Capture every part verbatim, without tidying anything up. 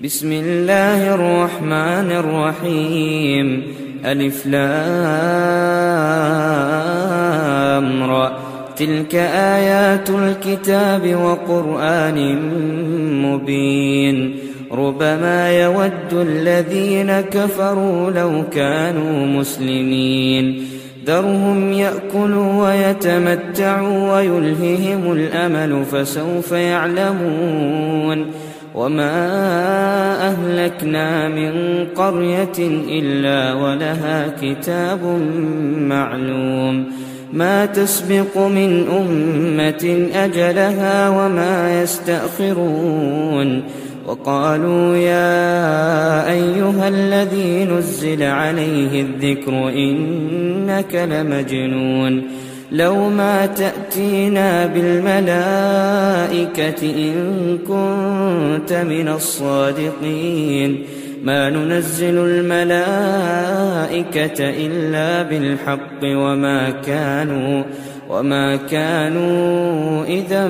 بسم الله الرحمن الرحيم. ألف لام را. تلك آيات الكتاب وقرآن مبين. ربما يود الذين كفروا لو كانوا مسلمين. ذرهم يأكلوا ويتمتعوا ويلههم الأمل فسوف يعلمون. وما أهلكنا من قرية إلا ولها كتاب معلوم. ما تسبق من أمة أجلها وما يستأخرون. وقالوا يا أيها الذي نزل عليه الذكر إنك لمجنون. لو ما تأتينا بالملائكة إن كنت من الصادقين. ما ننزل الملائكة إلا بالحق وما كانوا وما كانوا إذا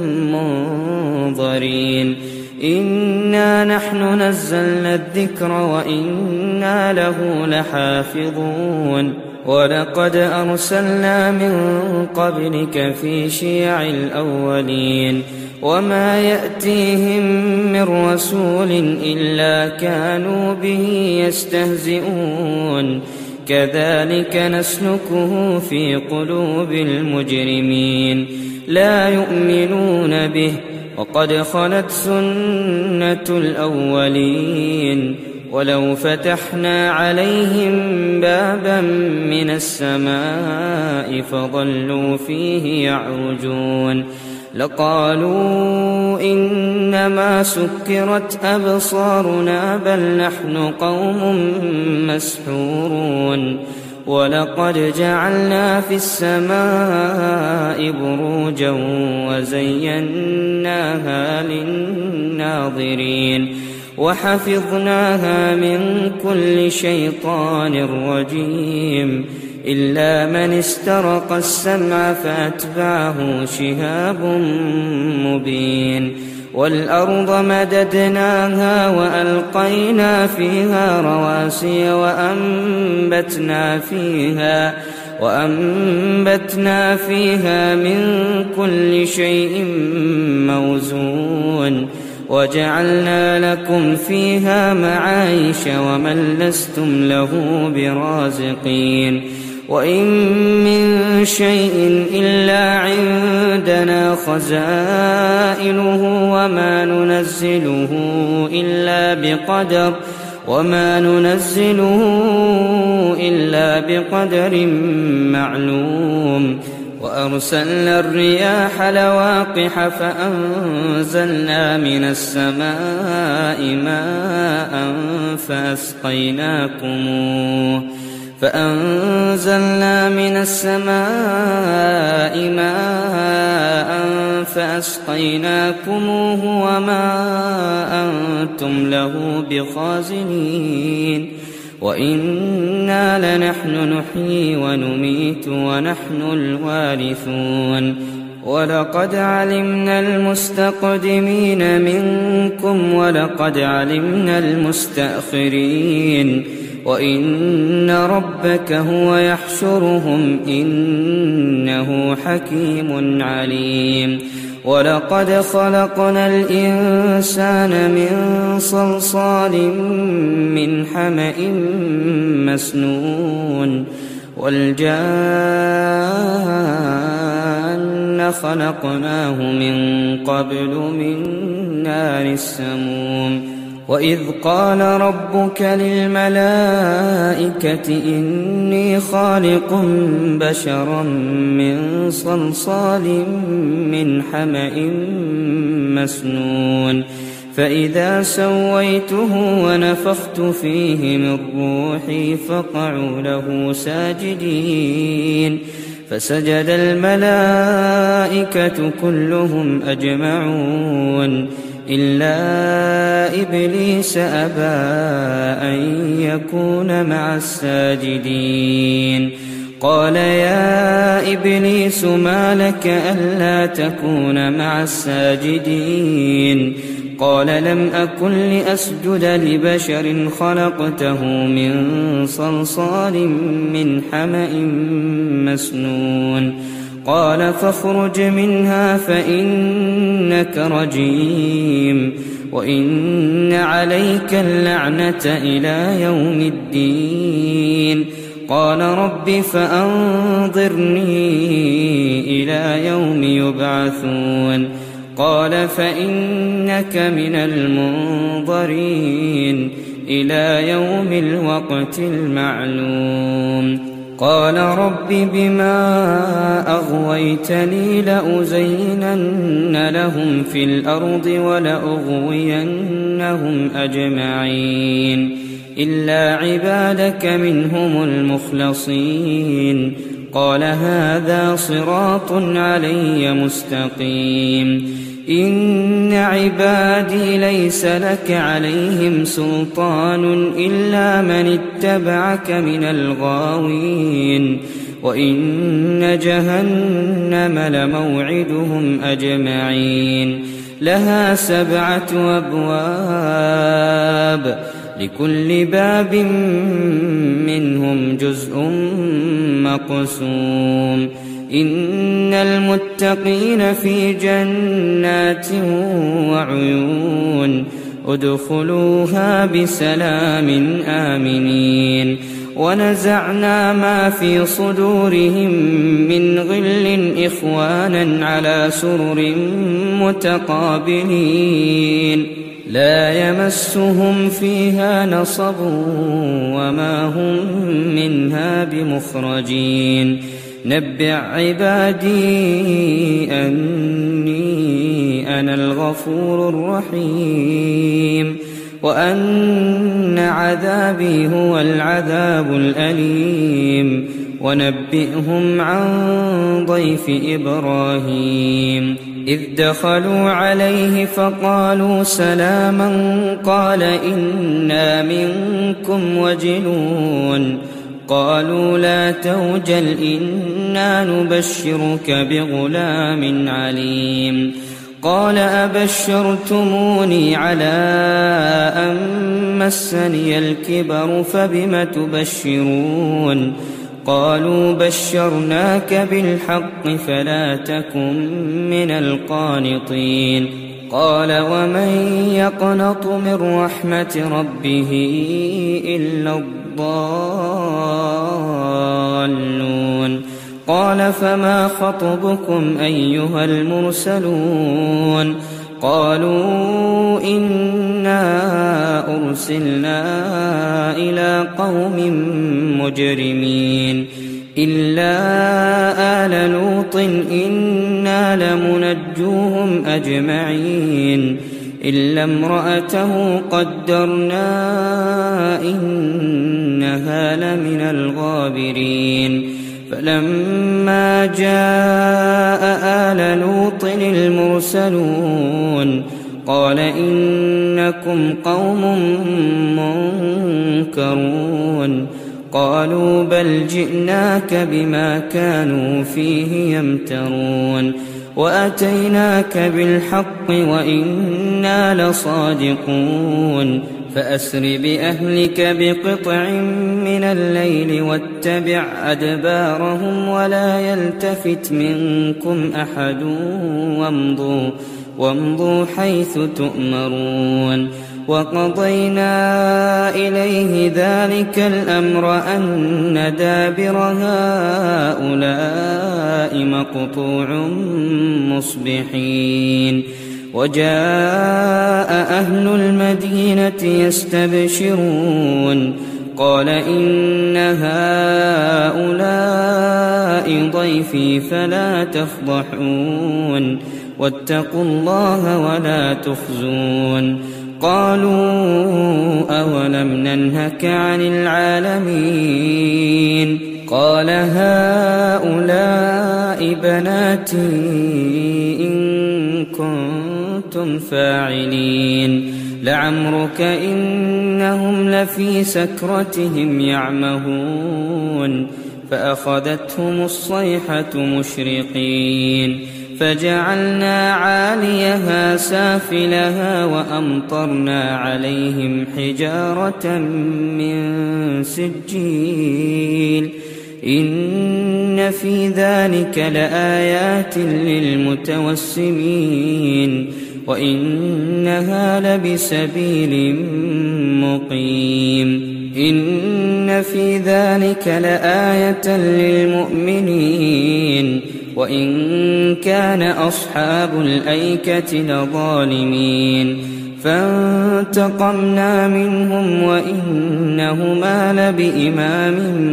منظرين. إنا نحن نزلنا الذكر وإنا له لحافظون. ولقد أرسلنا من قبلك في شيع الأولين. وما يأتيهم من رسول إلا كانوا به يستهزئون. كذلك نسلكه في قلوب المجرمين. لا يؤمنون به وقد خلت سنة الأولين. ولو فتحنا عليهم بابا من السماء فظلوا فيه يعرجون لقالوا إنما سكرت أبصارنا بل نحن قوم مسحورون. ولقد جعلنا في السماء بروجا وزيناها للناظرين وحفظناها من كل شيطان رجيم إلا من استرق السمع فأتبعه شهاب مبين. والأرض مددناها وألقينا فيها رواسي وأنبتنا فيها وأنبتنا فيها من كل شيء موزون. وجعلنا لكم فيها معايش ومن لستم له برازقين. وإن من شيء إلا عندنا خزائنه وما ننزله إلا بقدر وما ننزله إلا بقدر معلوم. وأرسلنا الرياح لواقح فأنزلنا من السماء ماء فأسقيناكموه فأنزلنا من السماء ماء فأسقيناكموه وما أنتم له بخازنين. وإنا لنحن نحيي ونميت ونحن الوارثون. ولقد علمنا المستقدمين منكم ولقد علمنا المستأخرين. وإن ربك هو يحشرهم إنه حكيم عليم. ولقد خلقنا الإنسان من صلصال من حمأ مسنون. والجان خلقناه من قبل من نار السموم. وإذ قال ربك للملائكة إني خالق بشرا من صلصال من حمأ مسنون. فإذا سويته ونفخت فيه من روحي فقعوا له ساجدين. فسجد الملائكة كلهم أجمعون إلا إبليس أبى أن يكون مع الساجدين. قال يا إبليس ما لك ألا تكون مع الساجدين قال لم أكن لأسجد لبشر خلقته من صلصال من حمأ مسنون قال فاخرج منها فإنك رجيم وإن عليك اللعنة إلى يوم الدين قال رب فأنظرني إلى يوم يبعثون قال فإنك من المنظرين إلى يوم الوقت المعلوم قال رب بما أغويتني لأزينن لهم في الأرض ولأغوينهم أجمعين إلا عبادك منهم المخلصين قال هذا صراط علي مستقيم إن عبادي ليس لك عليهم سلطان إلا من اتبعك من الغاوين وإن جهنم لموعدهم أجمعين لها سبعة أبواب لكل باب منهم جزء مقسوم إن المتقين في جنات وعيون ادخلوها بسلام آمنين ونزعنا ما في صدورهم من غل إخوانا على سرر متقابلين لا يمسهم فيها نصب وما هم منها بمخرجين نبئ عبادي أني أنا الغفور الرحيم وأن عذابي هو العذاب الأليم ونبئهم عن ضيف إبراهيم إذ دخلوا عليه فقالوا سلاما قال إنا منكم وجلون قالوا لا توجل إنا نبشرك بغلام عليم قال أبشرتموني على أن مسني الكبر فبم تبشرون قالوا بشرناك بالحق فلا تكن من القانطين قال ومن يقنط من رحمة ربه إلا الضالون قال فما خطبكم أيها المرسلون قالوا إنا أرسلنا إلى قوم مجرمين إلا آل لوط إنا لمنجوهم أجمعين إلا امرأته قدرنا إنها لمن الغابرين فلما جاء آل لوط المرسلون قال إنكم قوم منكرون قالوا بل جئناك بما كانوا فيه يمترون وأتيناك بالحق وإنا لصادقون فأسر بأهلك بقطع من الليل واتبع أدبارهم ولا يلتفت منكم أحد وامضوا, وامضوا حيث تؤمرون وقضينا إليه ذلك الأمر أن دابر هؤلاء مقطوع مصبحين وجاء أهل المدينة يستبشرون قال إن هؤلاء ضيفي فلا تفضحون واتقوا الله ولا تخزون قالوا أولم ننهك عن العالمين قال هؤلاء بناتي إن كنتم فاعلين لعمرك إنهم لفي سكرتهم يعمهون فأخذتهم الصيحة مشرقين فجعلنا عاليها سافلها وأمطرنا عليهم حجارة من سجيل إن في ذلك لآيات للمتوسمين وإنها لبسبيل مقيم إن في ذلك لآية للمؤمنين وإن كان أصحاب الأيكة لظالمين فانتقمنا منهم وإنهما لبإمام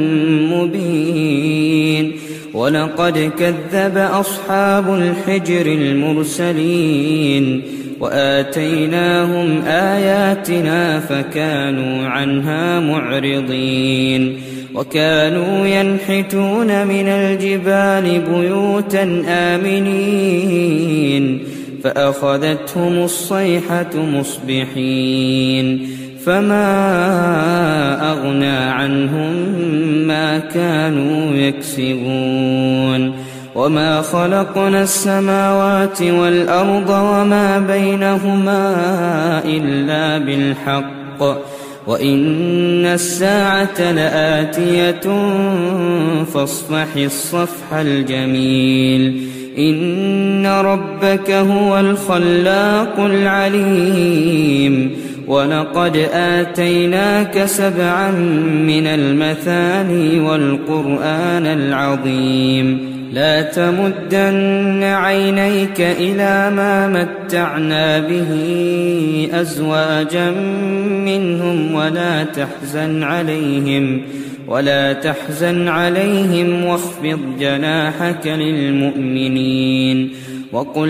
مبين ولقد كذب أصحاب الحجر المرسلين وآتيناهم آياتنا فكانوا عنها معرضين وكانوا ينحتون من الجبال بيوتا آمنين فأخذتهم الصيحة مصبحين فما أغنى عنهم ما كانوا يكسبون وما خلقنا السماوات والأرض وما بينهما إلا بالحق وإن الساعة لآتية فاصفح الصفح الجميل إن ربك هو الخلاق العليم ولقد آتيناك سبعا من المثاني والقرآن العظيم لا تمدن عينيك إلى ما متعنا به أزواجا منهم ولا تحزن عليهم ولا تحزن عليهم واخفض جناحك للمؤمنين وقل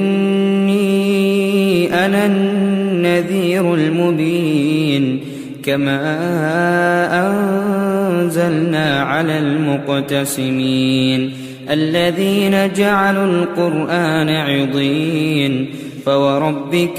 إني أنا النذير المبين كما أنزلنا على المقتسمين الذين جعلوا القرآن عضين فوربك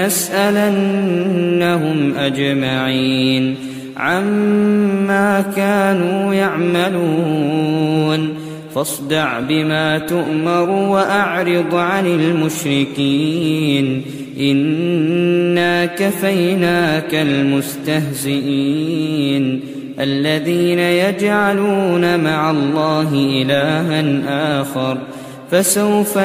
لنسألنهم أجمعين عما كانوا يعملون فاصدع بما تؤمر وأعرض عن المشركين إنا كفيناك المستهزئين الذين يجعلون مع الله إلها آخر فسوف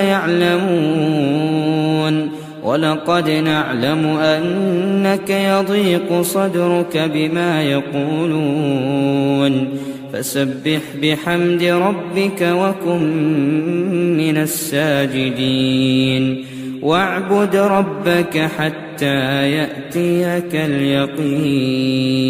يعلمون ولقد نعلم أنك يضيق صدرك بما يقولون فسبح بحمد ربك وكن من الساجدين واعبد ربك حتى يأتيك اليقين.